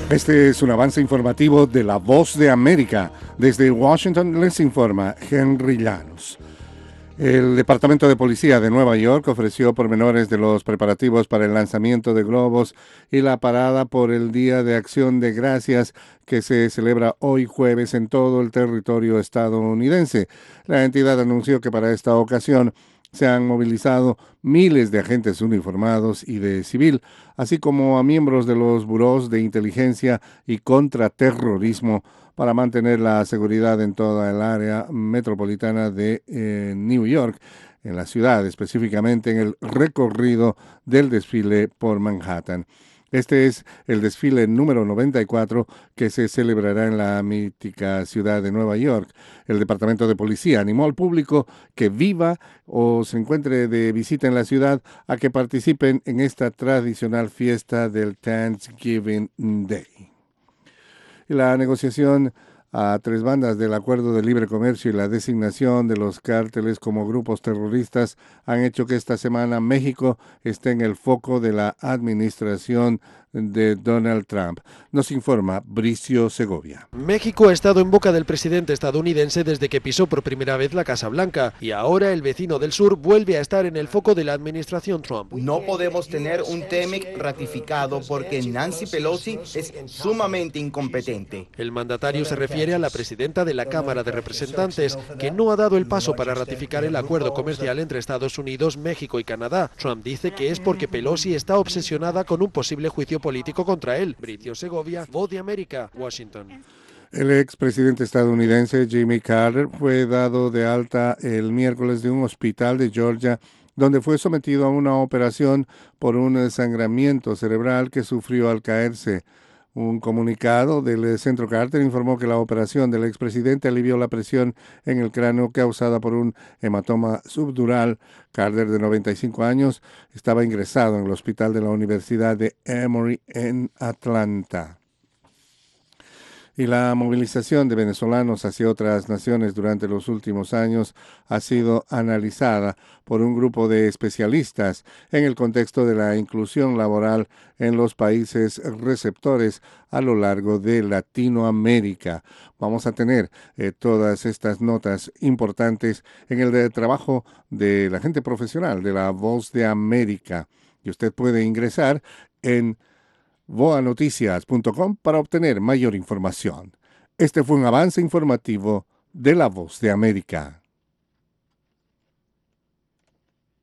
Este es un avance informativo de La Voz de América. Desde Washington les informa Henry Llanos. El Departamento de Policía de Nueva York ofreció pormenores de los preparativos para el lanzamiento de globos y la parada por el Día de Acción de Gracias que se celebra hoy jueves en todo el territorio estadounidense. La entidad anunció que para esta ocasión se han movilizado miles de agentes uniformados y de civil, así como a miembros de los burós de inteligencia y contraterrorismo para mantener la seguridad en toda el área metropolitana de New York, en la ciudad, específicamente en el recorrido del desfile por Manhattan. Este es el desfile número 94 que se celebrará en la mítica ciudad de Nueva York. El Departamento de Policía animó al público que viva o se encuentre de visita en la ciudad a que participen en esta tradicional fiesta del Thanksgiving Day. La negociación a tres bandas del Acuerdo de Libre Comercio y la designación de los cárteles como grupos terroristas han hecho que esta semana México esté en el foco de la administración de Donald Trump. Nos informa Bricio Segovia. México ha estado en boca del presidente estadounidense desde que pisó por primera vez la Casa Blanca y ahora el vecino del sur vuelve a estar en el foco de la administración Trump. No podemos tener un TEMEC ratificado porque Nancy Pelosi es sumamente incompetente. El mandatario se refiere a la presidenta de la Cámara de Representantes, que no ha dado el paso para ratificar el acuerdo comercial entre Estados Unidos, México y Canadá. Trump dice que es porque Pelosi está obsesionada con un posible juicio político contra él. Bricio Segovia, Voz de América, Washington. El expresidente estadounidense Jimmy Carter fue dado de alta el miércoles de un hospital de Georgia donde fue sometido a una operación por un sangramiento cerebral que sufrió al caerse. Un comunicado del Centro Carter informó que la operación del expresidente alivió la presión en el cráneo causada por un hematoma subdural. Carter, de 95 años, estaba ingresado en el hospital de la Universidad de Emory en Atlanta. Y la movilización de venezolanos hacia otras naciones durante los últimos años ha sido analizada por un grupo de especialistas en el contexto de la inclusión laboral en los países receptores a lo largo de Latinoamérica. Vamos a tener todas estas notas importantes en el trabajo de la gente profesional de La Voz de América. Y usted puede ingresar en voanoticias.com para obtener mayor información. Este fue un avance informativo de La Voz de América.